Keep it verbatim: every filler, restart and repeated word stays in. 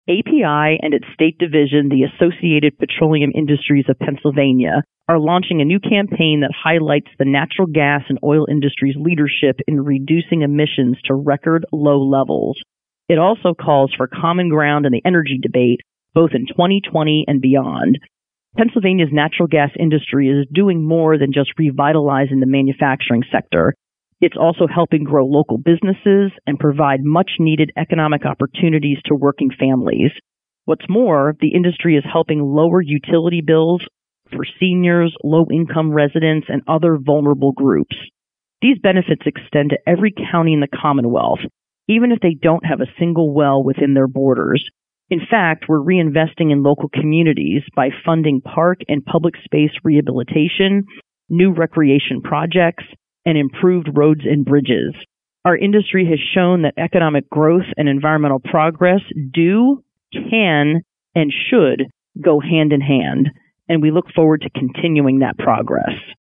A P I and its state division, the Associated Petroleum Industries of Pennsylvania, are launching a new campaign that highlights the natural gas and oil industry's leadership in reducing emissions to record low levels. It also calls for common ground in the energy debate, both in twenty twenty and beyond. Pennsylvania's natural gas industry is doing more than just revitalizing the manufacturing sector. It's also helping grow local businesses and provide much-needed economic opportunities to working families. What's more, the industry is helping lower utility bills for seniors, low-income residents, and other vulnerable groups. These benefits extend to every county in the Commonwealth, even if they don't have a single well within their borders. In fact, we're reinvesting in local communities by funding park and public space rehabilitation, new recreation projects, and improved roads and bridges. Our industry has shown that economic growth and environmental progress do, can, and should go hand in hand, and we look forward to continuing that progress.